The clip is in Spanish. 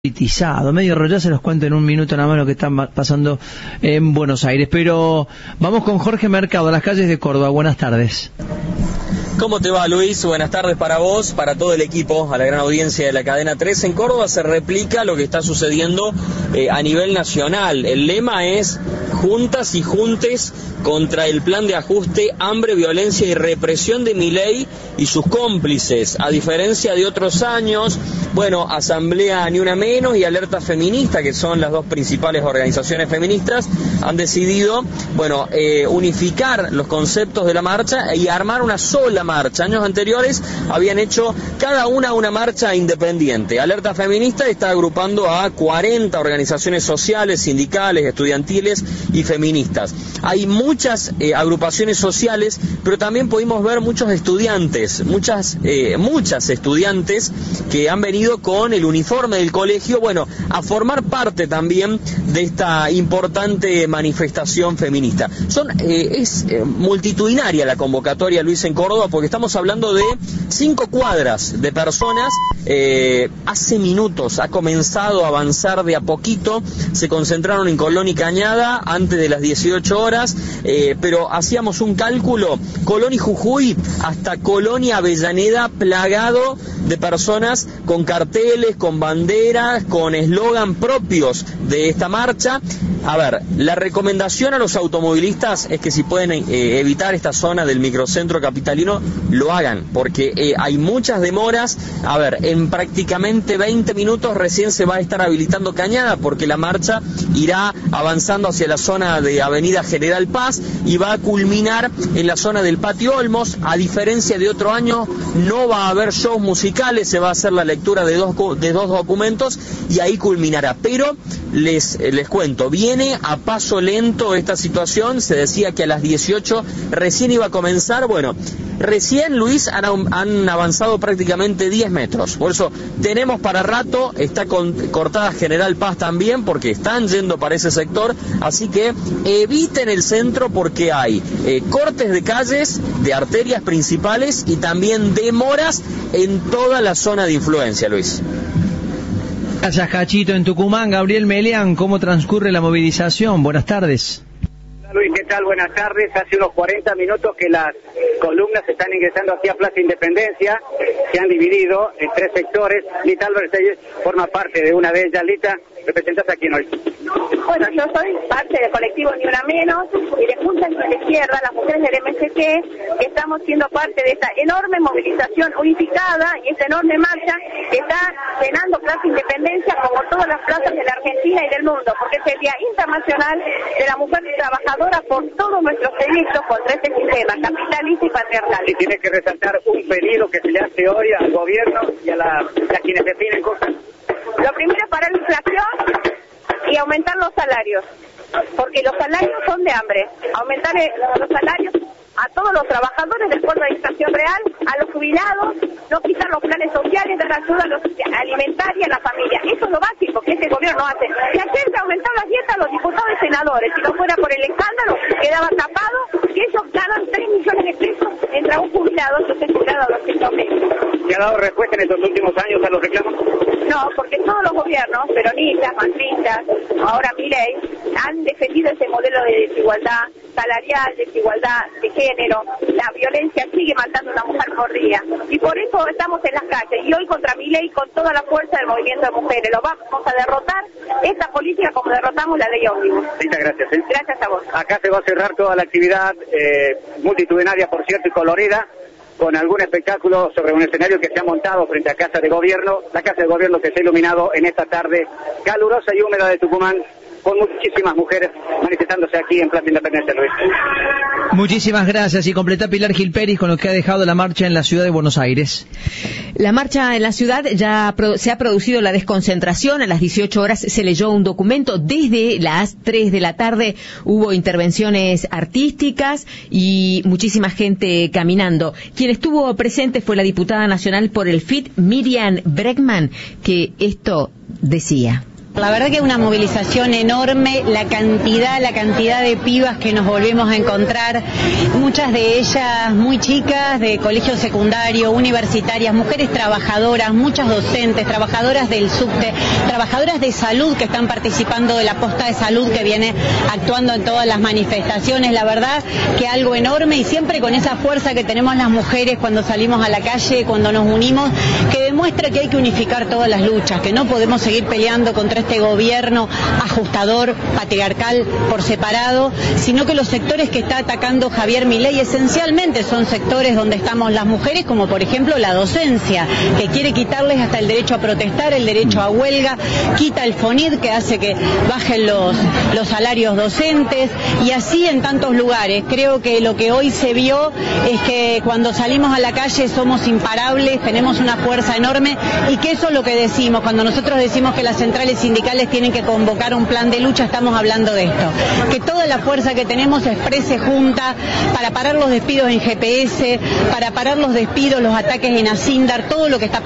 Medio rollo, se los cuento en un minuto nada más lo que está pasando en Buenos Aires. Pero vamos con Jorge Mercado, a las calles de Córdoba. Buenas tardes. ¿Cómo te va, Luis? Buenas tardes para vos, para todo el equipo, a la gran audiencia de la Cadena 3. En Córdoba se replica lo que está sucediendo a nivel nacional. El lema es juntas y juntes contra el plan de ajuste, hambre, violencia y represión de Milei y sus cómplices. A diferencia de otros años, bueno, Asamblea Ni Una Menos y Alerta Feminista, que son las dos principales organizaciones feministas, han decidido, bueno, unificar los conceptos de la marcha y armar una sola marcha. Años anteriores habían hecho cada una marcha independiente. Alerta Feminista está agrupando a 40 organizaciones sociales, sindicales, estudiantiles y feministas. Hay muchas agrupaciones sociales, pero también pudimos ver muchos estudiantes, muchas estudiantes que han venido con el uniforme del colegio, bueno, a formar parte también de esta importante manifestación feminista. Es multitudinaria la convocatoria, Luis, en Córdoba, porque estamos hablando de 5 cuadras de personas. Hace minutos ha comenzado a avanzar de a poquito, se concentraron en Colón y Cañada antes de las 18 horas, pero hacíamos un cálculo, Colón y Jujuy hasta Colón y Avellaneda plagado de personas con carteles, con banderas, con eslogan propios de esta marcha. A ver, la recomendación a los automovilistas es que si pueden evitar esta zona del microcentro capitalino, lo hagan, porque hay muchas demoras. A ver, en prácticamente 20 minutos recién se va a estar habilitando Cañada, porque la marcha irá avanzando hacia la zona de Avenida General Paz y va a culminar en la zona del Patio Olmos. A diferencia de otro año, no va a haber shows musicales, se va a hacer la lectura de dos documentos y ahí culminará. Pero les cuento, viene a paso lento esta situación. Se decía que a las 18 recién iba a comenzar. Bueno, recién, Luis, han avanzado prácticamente 10 metros. Por eso tenemos para rato. Está cortada General Paz también, porque están yendo para ese sector. Así que eviten el centro, porque hay cortes de calles, de arterias principales y también demoras en toda la zona de influencia, Luis. Gracias, Cachito. En Tucumán, Gabriel Meleán, ¿cómo transcurre la movilización? Buenas tardes. Luis, ¿qué tal? Buenas tardes. Hace unos 40 minutos que las columnas están ingresando hacia Plaza Independencia. Se han dividido en 3 sectores. Lita Álvarez forma parte de una de ellas. Lita, ¿representas a quién hoy? Bueno, yo soy parte del colectivo Ni Una Menos y de Juntas de la Izquierda, las mujeres del MST, que estamos siendo parte de esta enorme movilización unificada y esta enorme marcha que está llenando Plaza Independencia como todas las plazas de la Argentina y del mundo, porque es el Día Internacional de la Mujer Trabajadora por todos nuestros derechos contra este sistema capitalista y patriarcal. Y tiene que resaltar un pedido que se le hace hoy al gobierno y a quienes definen cosas. Lo primero es parar la inflación y aumentar los salarios, porque los salarios son de hambre. Aumentar los salarios a todos los trabajadores del Fondo de Inserción Real, a los jubilados, no quitar los planes sociales, dar ayuda alimentaria a la familia. Eso es lo básico que este gobierno hace. Si ayer se aumentaron las dietas a los diputados y senadores, si no fuera por el escándalo, quedaba tapado que ellos ganan 3 millones de pesos entre un jubilado y un jubilado a 200.000. ¿Se ha dado respuesta en estos últimos años a los reclamos? No, porque todos los gobiernos, peronistas, macristas, ahora Milei, han defendido ese modelo de desigualdad salarial, desigualdad de género. La violencia sigue matando a una mujer por día. Y por eso estamos en las calles. Y hoy contra Milei con toda la fuerza del movimiento de mujeres. Lo vamos a derrotar, esta política, como derrotamos la ley ómnibus. Muchas gracias. Gracias a vos. Acá se va a cerrar toda la actividad multitudinaria, por cierto, y colorida, con algún espectáculo sobre un escenario que se ha montado frente a Casa de Gobierno, la Casa de Gobierno que se ha iluminado en esta tarde calurosa y húmeda de Tucumán, con muchísimas mujeres manifestándose aquí en Plaza Independencia, Luis. Muchísimas gracias. Y completa Pilar Gilperis con lo que ha dejado la marcha en la ciudad de Buenos Aires. La marcha en la ciudad ya se ha producido la desconcentración. A las 18 horas se leyó un documento. Desde las 3 de la tarde hubo intervenciones artísticas y muchísima gente caminando. Quien estuvo presente fue la diputada nacional por el FIT, Miriam Bregman, que esto decía. La verdad que es una movilización enorme, la cantidad de pibas que nos volvemos a encontrar, muchas de ellas muy chicas, de colegio secundario, universitarias, mujeres trabajadoras, muchas docentes, trabajadoras del subte, trabajadoras de salud que están participando de la posta de salud que viene actuando en todas las manifestaciones. La verdad que algo enorme, y siempre con esa fuerza que tenemos las mujeres cuando salimos a la calle, cuando nos unimos, que demuestra que hay que unificar todas las luchas, que no podemos seguir peleando contra este gobierno ajustador, patriarcal, por separado, sino que los sectores que está atacando Javier Milei esencialmente son sectores donde estamos las mujeres, como por ejemplo la docencia, que quiere quitarles hasta el derecho a protestar, el derecho a huelga, quita el FONID, que hace que bajen los salarios docentes, y así en tantos lugares. Creo que lo que hoy se vio es que cuando salimos a la calle somos imparables, tenemos una fuerza enorme, y que eso es lo que decimos. Cuando nosotros decimos que las centrales sindicales tienen que convocar un plan de lucha, estamos hablando de esto, que toda la fuerza que tenemos se exprese junta para parar los despidos en GPS, para parar los despidos, los ataques en Asindar, todo lo que está